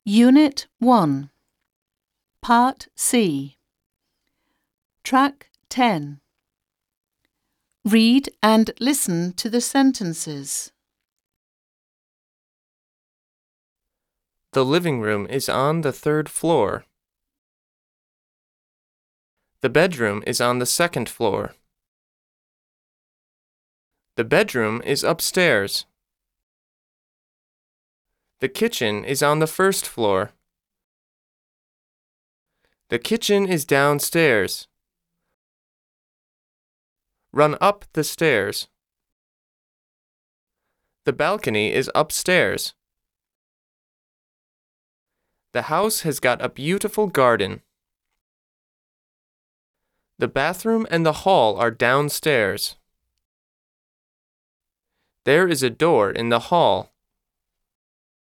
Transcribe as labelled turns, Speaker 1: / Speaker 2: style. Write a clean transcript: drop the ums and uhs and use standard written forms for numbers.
Speaker 1: Unit 1, Part C, Track 10. Read and listen to the sentences.
Speaker 2: The living room is on the 3rd floor. The bedroom is on the 2nd floor. The bedroom is upstairs. The kitchen is on the 1st floor. The kitchen is downstairs. Run up the stairs. The balcony is upstairs. The house has got a beautiful garden. The bathroom and the hall are downstairs. There is a door in the hall.